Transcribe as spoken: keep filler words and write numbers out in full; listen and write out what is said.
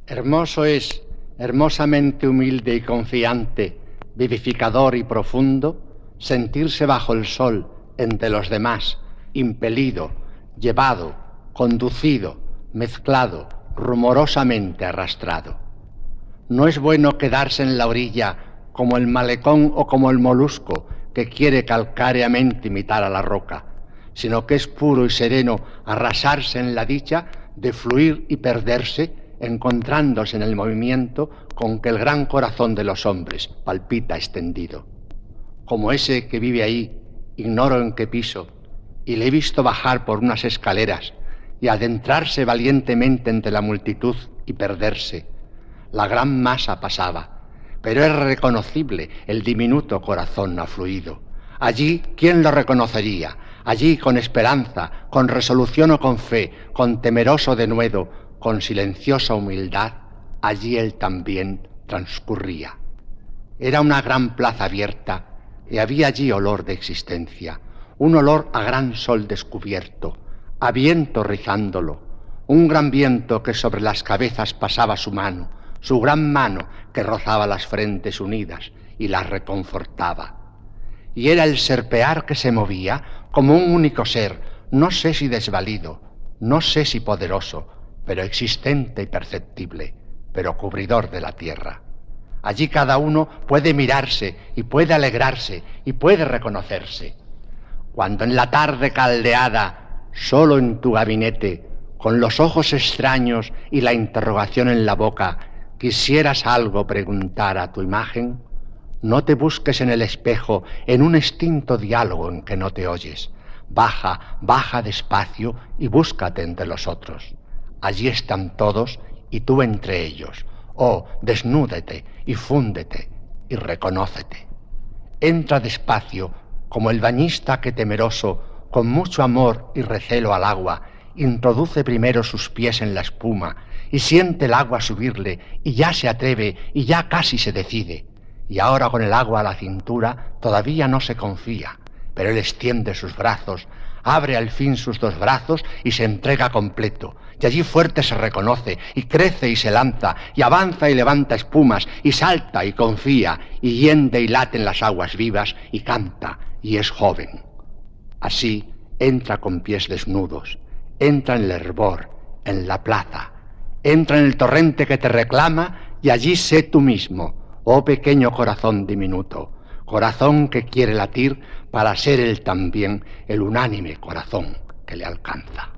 Hermoso es, hermosamente humilde y confiante, vivificador y profundo, sentirse bajo el sol entre los demás, impelido, llevado, conducido, mezclado, rumorosamente arrastrado. No es bueno quedarse en la orilla como el malecón o como el molusco que quiere calcáreamente imitar a la roca, sino que es puro y sereno arrasarse en la dicha de fluir y perderse, encontrándose en el movimiento con que el gran corazón de los hombres palpita extendido. Como ese que vive ahí, ignoro en qué piso, y le he visto bajar por unas escaleras y adentrarse valientemente entre la multitud y perderse. La gran masa pasaba, pero es reconocible el diminuto corazón afluido. Allí, ¿quién lo reconocería? Allí, con esperanza, con resolución o con fe, con temeroso denuedo, con silenciosa humildad, allí él también transcurría. Era una gran plaza abierta y había allí olor de existencia, un olor a gran sol descubierto, a viento rizándolo, un gran viento que sobre las cabezas pasaba su mano, su gran mano que rozaba las frentes unidas y las reconfortaba. Y era el serpear que se movía como un único ser, no sé si desvalido, no sé si poderoso, pero existente y perceptible, pero cubridor de la tierra. Allí cada uno puede mirarse y puede alegrarse y puede reconocerse. Cuando en la tarde caldeada, solo en tu gabinete, con los ojos extraños y la interrogación en la boca, quisieras algo preguntar a tu imagen, no te busques en el espejo en un extinto diálogo en que no te oyes. Baja, baja despacio y búscate entre los otros. Allí están todos y tú entre ellos. Oh, desnúdete y fúndete y reconócete. Entra despacio como el bañista que temeroso, con mucho amor y recelo al agua, introduce primero sus pies en la espuma y siente el agua subirle y ya se atreve y ya casi se decide. Y ahora con el agua a la cintura todavía no se confía, pero él extiende sus brazos, abre al fin sus dos brazos y se entrega completo. Y allí fuerte se reconoce, y crece y se lanza, y avanza y levanta espumas, y salta y confía, y hiende y late en las aguas vivas, y canta, y es joven. Así entra con pies desnudos, entra en el hervor, en la plaza, entra en el torrente que te reclama, y allí sé tú mismo, oh pequeño corazón diminuto, corazón que quiere latir para ser él también el unánime corazón que le alcanza.